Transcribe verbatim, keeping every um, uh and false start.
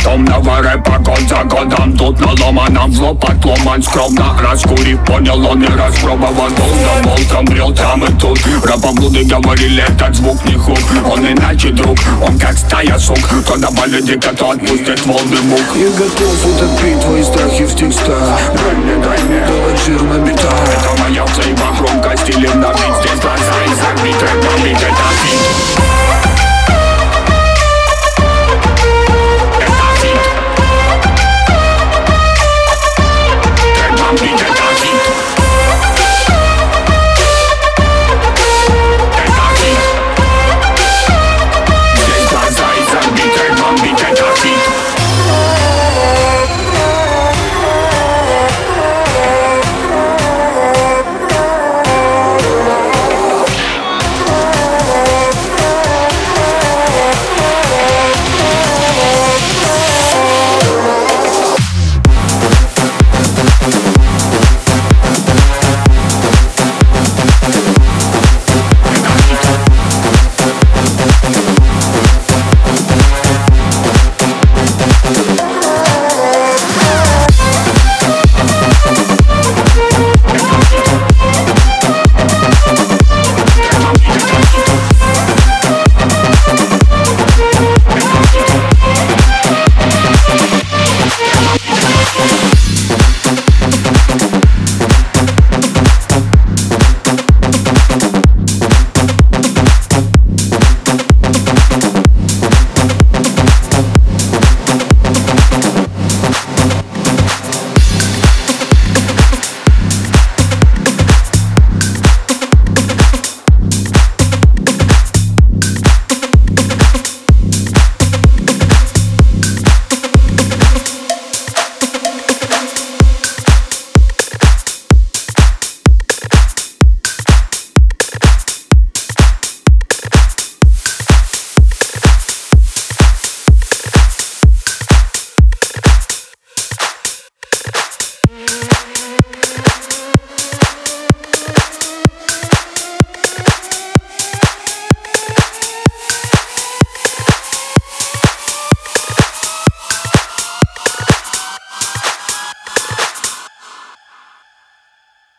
Темного рэпа год за годом. Тут наломанном в лоб отломан скромно. Раскурив, понял он и распробован. Волна волком брел там и тут. Рапоблуды говорили, этот звук не хук. Он иначе друг, он как стая сук. Кто добавит дико, то отпустит волны мук. Я готов утопить твои страхи в текстах. Дай мне, дай мне, делать жир на битах. Это моя цейба, громко стилем на бит. Здесь глаза и забиты, на бит это